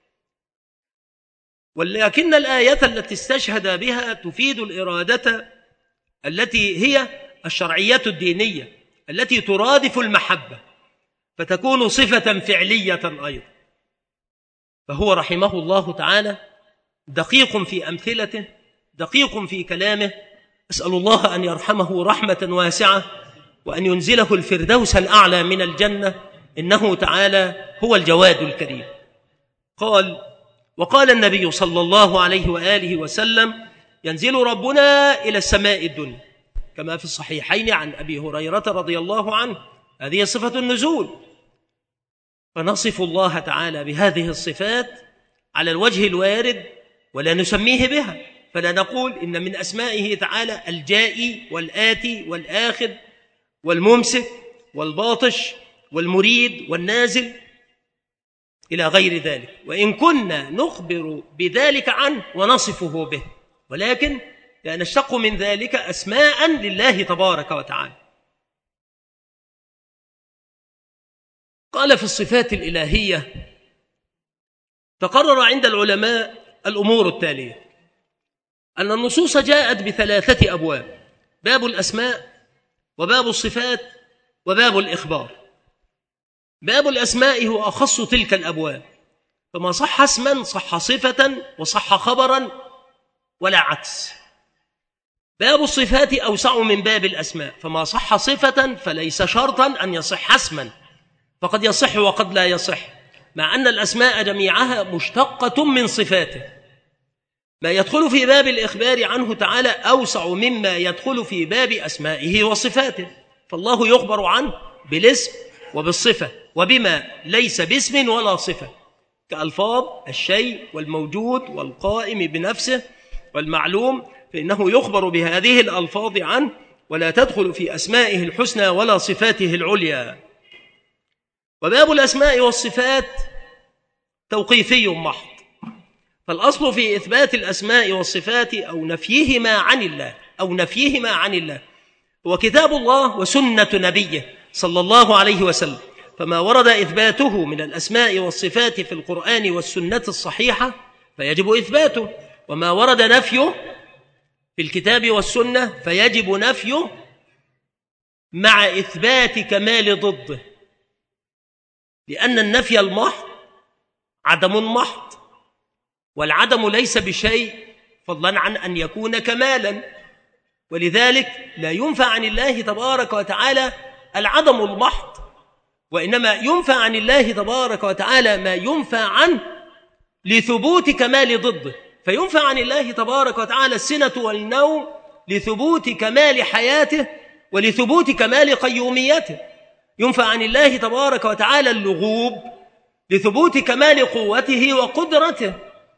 Speaker 1: ولكن الآية التي استشهد بها تفيد الإرادة التي هي الشرعية الدينية التي ترادف المحبة، فتكون صفة فعلية أيضا. فهو رحمه الله تعالى دقيق في أمثلته، دقيق في كلامه. أسأل الله أن يرحمه رحمة واسعة، وأن ينزله الفردوس الأعلى من الجنة، إنه تعالى هو الجواد الكريم. قال: وقال النبي صلى الله عليه وآله وسلم: ينزل ربنا إلى السماء الدنيا، كما في الصحيحين عن أبي هريرة رضي الله عنه، هذه صفة النزول. فنصف الله تعالى بهذه الصفات على الوجه الوارد ولا نسميه بها، فلا نقول إن من أسمائه تعالى الجائي والآتي والآخذ والممسك والباطش والمريد والنازل إلى غير ذلك، وإن كنا نخبر بذلك عنه ونصفه به، ولكن لا نشتق من ذلك أسماء لله تبارك وتعالى. قال في الصفات الإلهية: تقرر عند العلماء الأمور التالية: أن النصوص جاءت بثلاثة أبواب: باب الأسماء، وباب الصفات، وباب الإخبار. باب الأسماء هو أخص تلك الأبواب، فما صح اسما صح صفة وصح خبرا ولا عكس. باب الصفات أوسع من باب الأسماء، فما صح صفة فليس شرطا أن يصح اسما، فقد يصح وقد لا يصح، مع أن الأسماء جميعها مشتقة من صفاته. ما يدخل في باب الإخبار عنه تعالى أوسع مما يدخل في باب أسمائه وصفاته، فالله يخبر عنه بالاسم وبالصفة وبما ليس باسم ولا صفة، كألفاظ الشيء والموجود والقائم بنفسه والمعلوم، فإنه يخبر بهذه الألفاظ عنه ولا تدخل في أسمائه الحسنى ولا صفاته العليا. وباب الأسماء والصفات توقيفي محض، فالأصل في إثبات الأسماء والصفات أو نفيهما عن الله أو نفيهما عن الله هو كتاب الله وسنة نبيه صلى الله عليه وسلم، فما ورد إثباته من الأسماء والصفات في القرآن والسنة الصحيحة فيجب إثباته، وما ورد نفيه في الكتاب والسنة فيجب نفيه مع إثبات كمال ضده، لأن النفي المحض عدم محض، والعدم ليس بشيء فضلا عن أن يكون كمالا، ولذلك لا ينفى عن الله تبارك وتعالى العدم المحض، وإنما ينفى عن الله تبارك وتعالى ما ينفى عنه لثبوت كمال ضده، فينفى عن الله تبارك وتعالى السنة والنوم لثبوت كمال حياته ولثبوت كمال قيوميته، ينفى عن الله تبارك وتعالى اللغوب لثبوت كمال قوته وقدرته،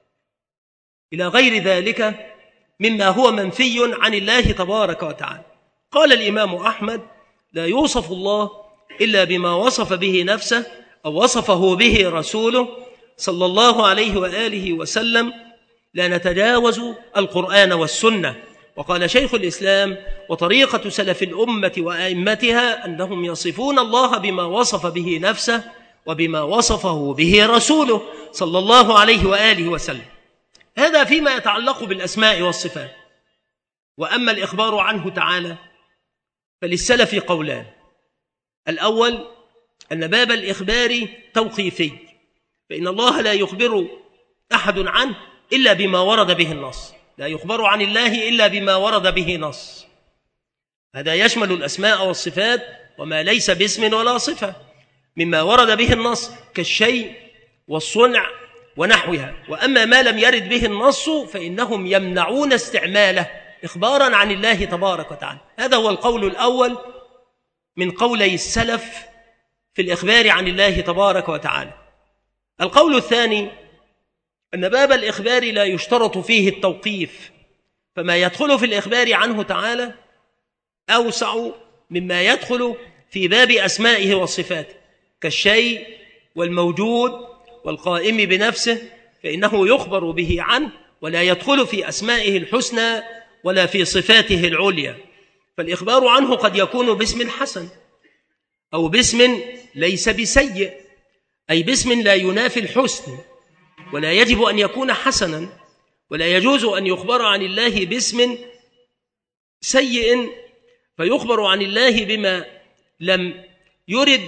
Speaker 1: إلى غير ذلك مما هو منفي عن الله تبارك وتعالى. قال الإمام أحمد: لا يوصف الله إلا بما وصف به نفسه أو وصفه به رسوله صلى الله عليه وآله وسلم، لا نتجاوز القرآن والسنة. وقال شيخ الإسلام: وطريقة سلف الأمة وأئمتها أنهم يصفون الله بما وصف به نفسه وبما وصفه به رسوله صلى الله عليه وآله وسلم. هذا فيما يتعلق بالأسماء والصفات. وأما الإخبار عنه تعالى فللسلف قولان: الأول أن باب الإخبار توقيفي، فإن الله لا يخبر أحد عنه إلا بما ورد به النص، لا يخبر عن الله إلا بما ورد به نص، هذا يشمل الأسماء والصفات وما ليس باسم ولا صفة مما ورد به النص كالشيء والصنع ونحوها. وأما ما لم يرد به النص فإنهم يمنعون استعماله إخبارا عن الله تبارك وتعالى. هذا هو القول الأول من قولي السلف في الإخبار عن الله تبارك وتعالى. القول الثاني أن باب الإخبار لا يشترط فيه التوقيف، فما يدخل في الإخبار عنه تعالى أوسع مما يدخل في باب أسمائه وصفاته كالشيء والموجود والقائم بنفسه، فإنه يخبر به عنه ولا يدخل في أسمائه الحسنى ولا في صفاته العليا. فالإخبار عنه قد يكون باسم حسن أو باسم ليس بسيء، أي باسم لا ينافي الحسن، ولا يجب أن يكون حسنا، ولا يجوز أن يخبر عن الله باسم سيء فيخبر عن الله بما لم يرد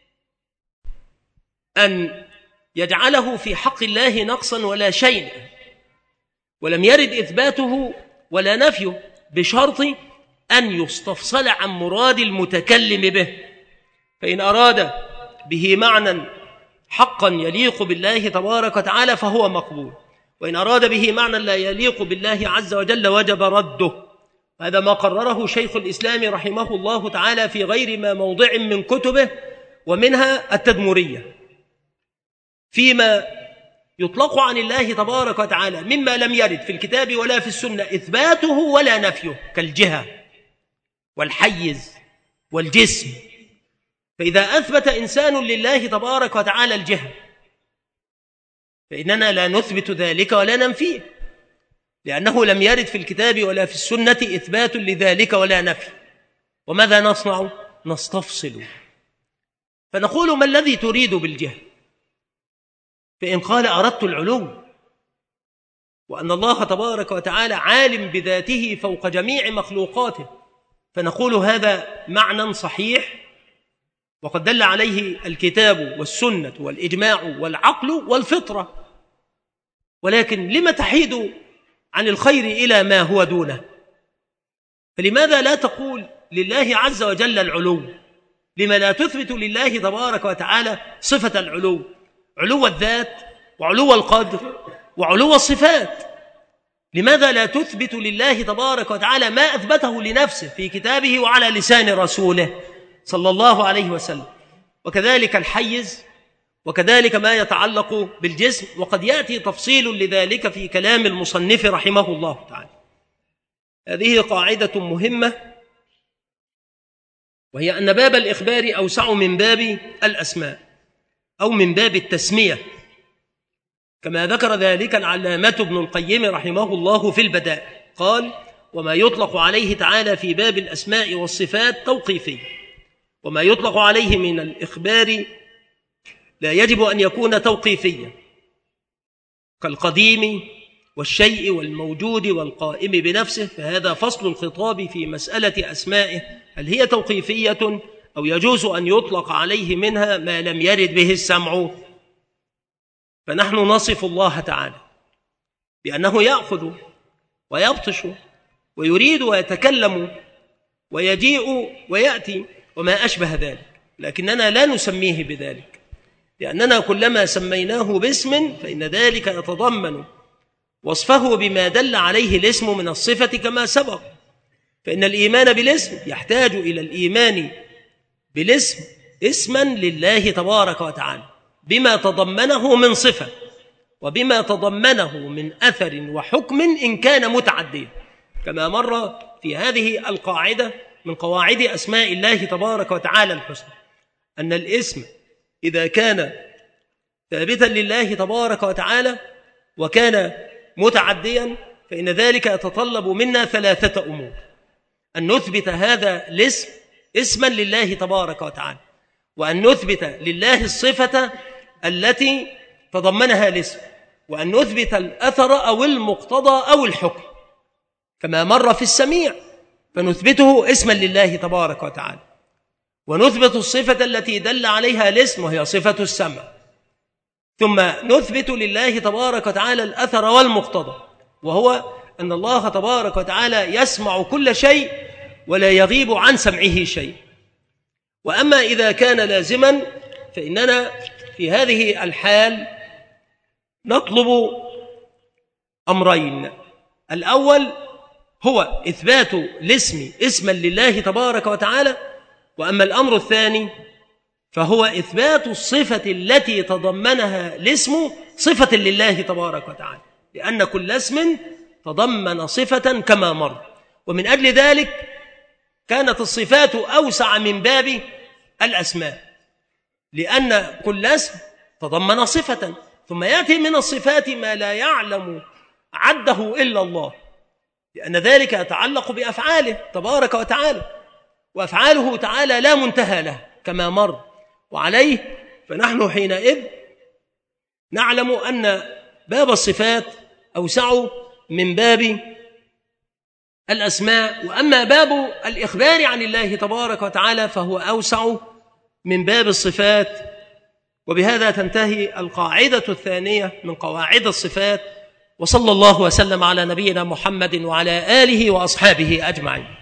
Speaker 1: أن يجعله في حق الله نقصا ولا شيء، ولم يرد إثباته ولا نفيه، بشرط أن يستفصل عن مراد المتكلم به، فإن أراد به معنى حقا يليق بالله تبارك وتعالى فهو مقبول، وإن أراد به معنى لا يليق بالله عز وجل وجب رده. هذا ما قرره شيخ الإسلام رحمه الله تعالى في غير ما موضع من كتبه، ومنها التدمرية، فيما يطلق عن الله تبارك وتعالى مما لم يرد في الكتاب ولا في السنة إثباته ولا نفيه، كالجهة والحيز والجسم. فإذا أثبت إنسان لله تبارك وتعالى الجهة فإننا لا نثبت ذلك ولا ننفيه، لأنه لم يرد في الكتاب ولا في السنة إثبات لذلك ولا نفي. وماذا نصنع؟ نستفصل فنقول: ما الذي تريد بالجهة؟ فإن قال: أردت العلو، وأن الله تبارك وتعالى عالم بذاته فوق جميع مخلوقاته، فنقول هذا معنى صحيح وقد دل عليه الكتاب والسنة والإجماع والعقل والفطرة، ولكن لم تحيد عن الخير إلى ما هو دونه؟ فلماذا لا تقول لله عز وجل العلو؟ لما لا تثبت لله تبارك وتعالى صفة العلو، علو الذات وعلو القدر وعلو الصفات؟ لماذا لا تثبت لله تبارك وتعالى ما أثبته لنفسه في كتابه وعلى لسان رسوله صلى الله عليه وسلم؟ وكذلك الحيز، وكذلك ما يتعلق بالجسم، وقد يأتي تفصيل لذلك في كلام المصنف رحمه الله تعالى. هذه قاعدة مهمة، وهي أن باب الإخبار أوسع من باب الأسماء أو من باب التسمية، كما ذكر ذلك العلامة ابن القيم رحمه الله في البدائع، قال: وما يطلق عليه تعالى في باب الأسماء والصفات توقيفي، وما يطلق عليه من الإخبار لا يجب أن يكون توقيفيا، كالقديم والشيء والموجود والقائم بنفسه، فهذا فصل الخطاب في مسألة أسمائه، هل هي توقيفية أو يجوز أن يطلق عليه منها ما لم يرد به السمع؟ فنحن نصف الله تعالى بأنه يأخذ ويبطش ويريد ويتكلم ويجيء ويأتي وما أشبه ذلك، لكننا لا نسميه بذلك، لأننا كلما سميناه باسم فإن ذلك يتضمن وصفه بما دل عليه الاسم من الصفة كما سبق، فإن الإيمان بالاسم يحتاج إلى الإيمان بالاسم اسما لله تبارك وتعالى بما تضمنه من صفة وبما تضمنه من أثر وحكم إن كان متعديا، كما مر في هذه القاعدة من قواعد أسماء الله تبارك وتعالى الحسنى، أن الاسم إذا كان ثابتا لله تبارك وتعالى وكان متعديا فإن ذلك يتطلب منا ثلاثة أمور: أن نثبت هذا الاسم اسما لله تبارك وتعالى، وأن نثبت لله الصفة التي تضمنها الاسم، وأن نثبت الأثر أو المقتضى أو الحكم، كما مر في السميع فنثبته اسما لله تبارك وتعالى، ونثبت الصفة التي دل عليها الاسم وهي صفة السمع، ثم نثبت لله تبارك وتعالى الأثر والمقتضى، وهو أن الله تبارك وتعالى يسمع كل شيء ولا يغيب عن سمعه شيء. وأما إذا كان لازما فإننا في هذه الحال نطلب أمرين: الأول هو إثبات الاسم اسما لله تبارك وتعالى، وأما الأمر الثاني فهو إثبات الصفة التي تضمنها الاسم صفة لله تبارك وتعالى، لأن كل اسم تضمن صفة كما مر، ومن أجل ذلك كانت الصفات أوسع من باب الأسماء، لأن كل اسم تضمن صفة، ثم يأتي من الصفات ما لا يعلم عده إلا الله، لأن ذلك يتعلق بأفعاله تبارك وتعالى، وأفعاله تعالى لا منتهى له كما مر، وعليه فنحن حينئذ نعلم أن باب الصفات أوسع من باب الأسماء، وأما باب الإخبار عن الله تبارك وتعالى فهو أوسع من باب الصفات. وبهذا تنتهي القاعدة الثانية من قواعد الصفات، وصلى الله وسلم على نبينا محمد وعلى آله وأصحابه أجمعين.